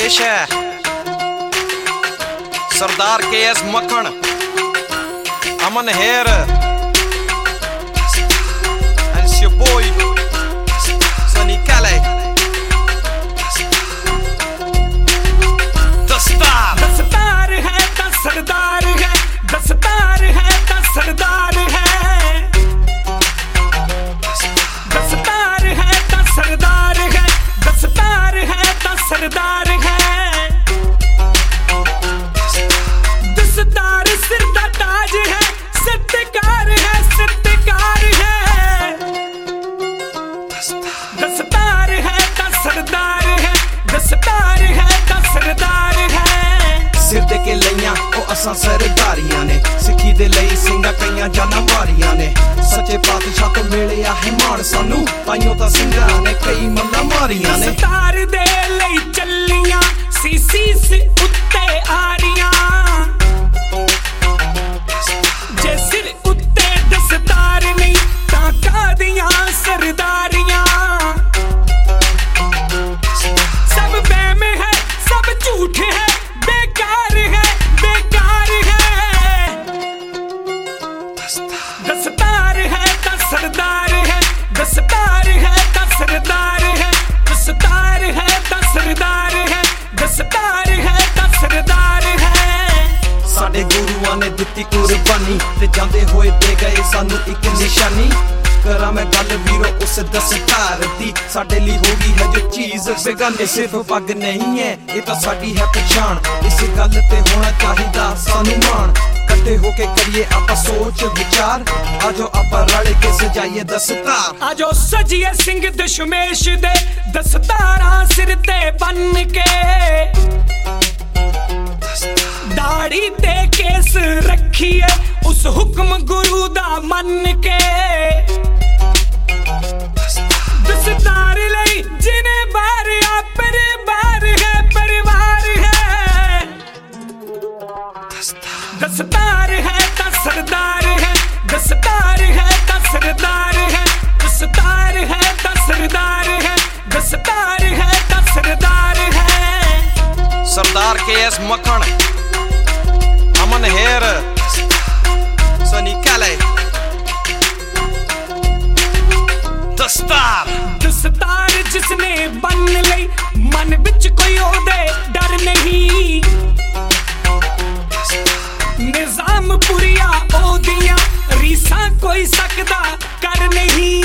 पेश है सरदार KS Makhan, Aman Hayer and it's your boy Sunny Kale. दस्तार है ता सरदार है, दस्तार है ता सरदार है, दस्तार है ता सरदार है, दस्तार है ता सरदार है। दस्तार सिर दा ताज है, सत्कार है सत्कार है। दस्तार है ता सरदार है, दस्तार है ता सरदार है। सिर दे के लइयां ओ असां सरदारियां ने, सिक्खी दे लई ਸਿੰਘਾਂ ਕਈਆਂ ਜਾਨਾਂ ਮਾਰੀਆਂ ਨੇ। सच्चे पातशाह तो मिलिया है मान सानू, ताइयों तां ਸਿੰਘਾਂ ने कई मल्लां मारियां ने। दस्तार दे लई चलियां सीस उत्ते आरियां, जे सिर उत्ते दस्तार नहीं तां कादियां सरदारियां। सब बैम है सब झूठ है, बेकार है बेकार है। दस्तार है ता सरदार है, दस्तार है ता सरदार है, दस्तार है ता सरदार है, दस्तार है ता सरदार है। साडे गुरुआं ने दित्ती कुर्बानी ते जांदे होए दे गए सानू एक निशानी। करा मैं गल वीरो उस दस्तार दी, साडे लिए होगी है जो चीज बेगानी। सिर्फ पग नहीं है ये तो साडी है पहचान, इस गल ते होना चाहिदा सानू मान। कट्ठे होके करिए आपां सोच विचार, आजो आपां रल के सजाइए दस्तार। आजो सजिए सिंह दशमेश दे दस्तारां सिर ते बन के, दाढ़ी ते केस रखिए उस हुक्म गुरु दा मन के। दस्तार लई जिन्हें बार आ परिवार है परिवार है। दस्तार है ता सरदार है, दस्तार है ता सरदार है, दस्तार है ता सरदार है, दस्तार है ता सरदार है। सरदार KS Makhan, Aman Hayer, Sunny Kale. दस्तार जिसने बन लई मन विच कोई ओदे डर नहीं। निजाम पुरिया ओदियां रीसां कोई सकदा कर नहीं।